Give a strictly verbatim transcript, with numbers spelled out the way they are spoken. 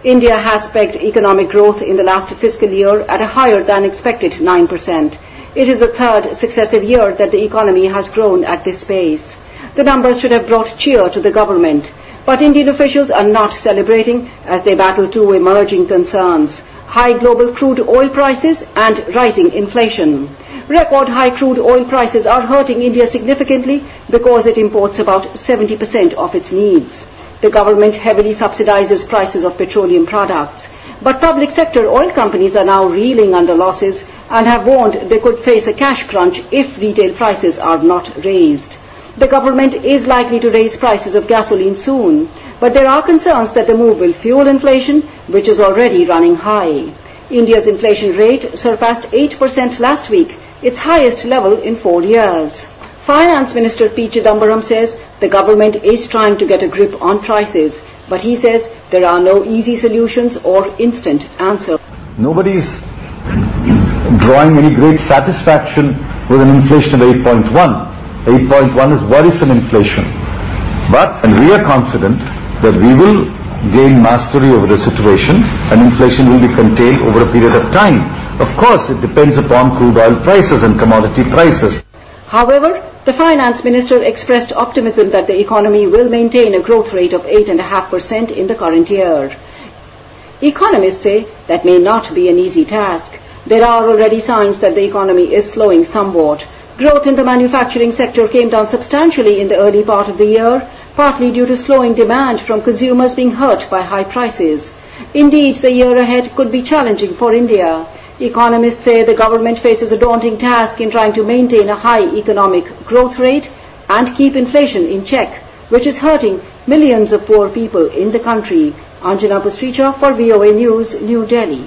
India has pegged economic growth in the last fiscal year at a higher than expected nine percent. It is the third successive year that the economy has grown at this pace. The numbers should have brought cheer to the government, but Indian officials are not celebrating as they battle two emerging concerns: high global crude oil prices and rising inflation. Record high crude oil prices are hurting India significantly because it imports about seventy percent of its needs. The government heavily subsidizes prices of petroleum products, but public sector oil companies are now reeling under losses and have warned they could face a cash crunch if retail prices are not raised. The government is likely to raise prices of gasoline soon, but there are concerns that the move will fuel inflation, which is already running high. India's inflation rate surpassed eight percent last week, its highest level in four years. Finance Minister P. Chidambaram says the government is trying to get a grip on prices, but he says there are no easy solutions or instant answers. Nobody's drawing any great satisfaction with an inflation of eight point one. eight point one is worrisome inflation. But, and we are confident that we will gain mastery over the situation and inflation will be contained over a period of time. Of course, it depends upon crude oil prices and commodity prices. However, the finance minister expressed optimism that the economy will maintain a growth rate of eight point five percent in the current year. Economists say that may not be an easy task. There are already signs that the economy is slowing somewhat. Growth in the manufacturing sector came down substantially in the early part of the year, partly due to slowing demand from consumers being hurt by high prices. Indeed, the year ahead could be challenging for India. Economists say the government faces a daunting task in trying to maintain a high economic growth rate and keep inflation in check, which is hurting millions of poor people in the country. Anjana Pastricha for V O A News, New Delhi.